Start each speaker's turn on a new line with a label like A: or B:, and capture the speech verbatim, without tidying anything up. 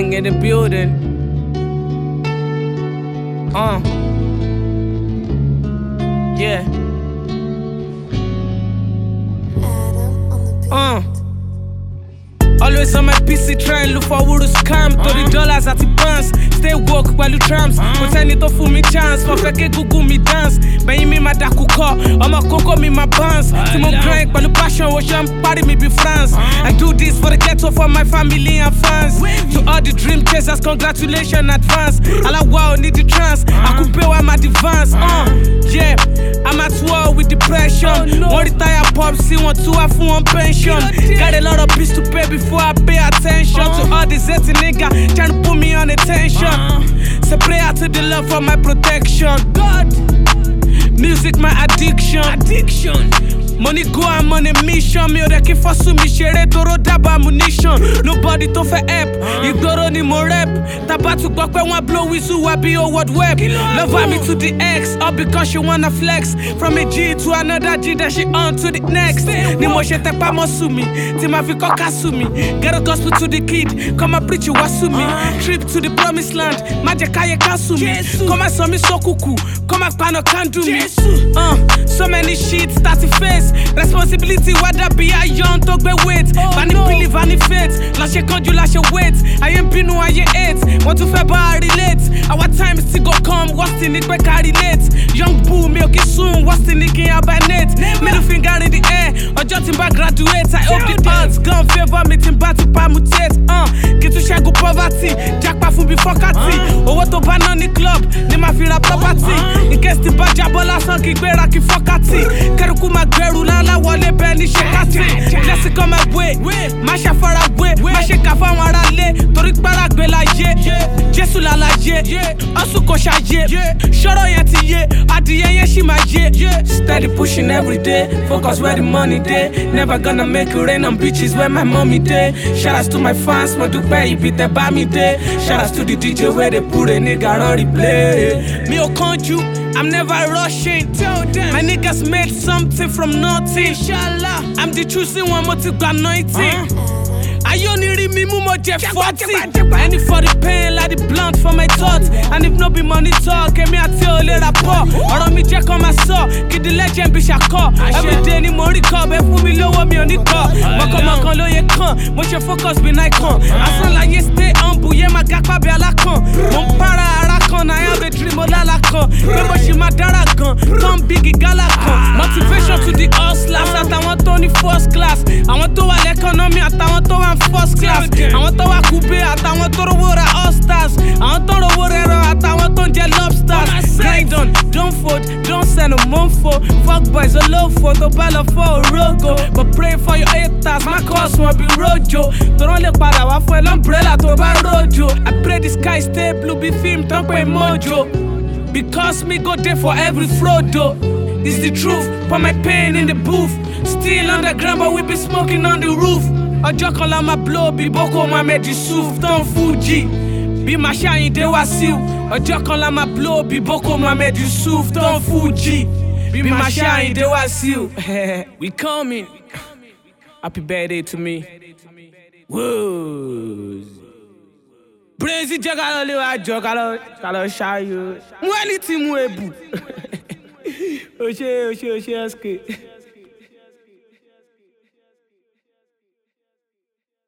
A: King in the building. Uh. Yeah. Uh. Always on my P C trying look forward to scam. thirty dollars at the bands. Stay woke while you trams. Pretend it to fool me chance. For fake Google me dance. Bẹ́yìn mi ma da kúkọ́. Ọmọ kókó mi ma bounce. Tí mo grind pẹ̀lú passion. Wo ṣe ń parí mi bí France. I do this for the ghetto for my family and fans. To all the dream chasers, congratulations advance. Alawa need the trance. Akúpé wa ma advance. Uh, yeah, I'm at war with depression. Wọ́n retire pop sí wọn tún wá fún wọn pension. Got a lot of bills to pay before I pay attention uh, to all this dirty nigga trying to put me on attention. Uh, so prayer to the Lord for my protection. God, music my addiction. Addiction. Money go, I'm on a mission. Me ò kí fọ́sùn mi ṣeré tóró dábàá ammunition. Nobody tó fẹ́ help, ìgboro ni mo rep. Tàbá tún gbọ́ pé wọ́n blow whistle wá bí o world web. Love me to the X, all because she wanna flex. From a G to another G, then she on to the next. Ni mo ṣe tẹpá mọ́ sùn mi, tí ma fi kọ́ka sùn mi. Get a gospel to the kid, come and preach wá sùn mi. Trip to the promised land, má jẹ́ káyé ká sùn mi. Come and sọ mi sókùkù, come and paná kánjú mi. Uh, so many shit start to face. Responsibility whether be a young to be wait. Vani believe vani faith. Lashe kanju lashe wait. I ain't been I ain't eight. Want to feba relate. Our time still go come. What's the need we can relate? Young boo me okay soon. What's the need can by net? Middle finger in the air. Or just back graduate. I hope the odds gone favor me timba to mutate. Uh, get to share poverty. Jackpot from before kati. Or what to ban on the club. Ni ma feel a property. In case the bad jabola son ki gbera ki fokati. Keruku ma gberu la wọlé bẹ́ẹ̀ ní ṣe kásì. Blessing come my way, má ṣe fara wé, má ṣe kà fáwọn ará lé, torí gbáragbé láyé. Jésù lálàyé, ọ̀sùn kò ṣàyé, ṣọ́rọ̀ yẹn ti yé, adìyẹ yẹn ṣì máa yé. Steady pushing every day, focus where the money dey. Never gonna make it rain on beaches where my mommy dey. Shoutouts to my fans, mo dúpẹ́ ibi tẹ́ bá mi dé. Shoutouts to the D J where they put a nigga on replay. Mi ò kánjú, I'm never rushing. Tell them my niggas made something from nothing. Inshallah, I'm the choosing one more to go anointing. I only read me more Jeff forty. And if for the pain, like the blunt for my thoughts. And if no be money talk, me I tell you rapport. Or on me check on my soul, kid the legend be shako. Every day ni more recall, but for me low me on the call. But come on, call you come. Much your focus be icon. I sound like you stay humble, yeah, my gakpa be alakon. Mon para arakon, I have a dream of lalakon. Remember she my daragon, come biggie galakon. Motivation to the hustlers, at I want Tony first class. I want to all economy, at I want to first class. Àwọn tó wá kúbé àtàwọn tó rówó ra all-stars. Àwọn tó rówó rẹ̀rọ àtàwọn tó ń jẹ lobsters. Grind on, don't fold, don't send a mofo. Fuck boys olófo tó bá lọ fọ́ òrógo. But pray for your haters, my cause wọn bí rojo. Tòrọ́ lè padà wá fún ẹ l'umbrella tó bá rojo. I pray the sky stay blue bí film tó pé mojo. Because me go there for every Frodo. It's the truth, put my pain in the booth. Still underground but we be smoking on the roof. Ọjọ́ kan la ma blow bí Boko Mohammed Yusuf tán Fuji. Bí ma ṣàyìndé Wasiu. Ọjọ́ kan la ma blow bí Boko Mohammed Yusuf tán Fuji. Bí ma ṣàyìndé Wasiu. We coming. Happy birthday to me. Whoa. Brazy jẹ́ ká lọ lé wa jọ ká lọ ká lọ ṣáyò. Mú ẹni tí mú ebù. O ṣe o ṣe o ṣe S K.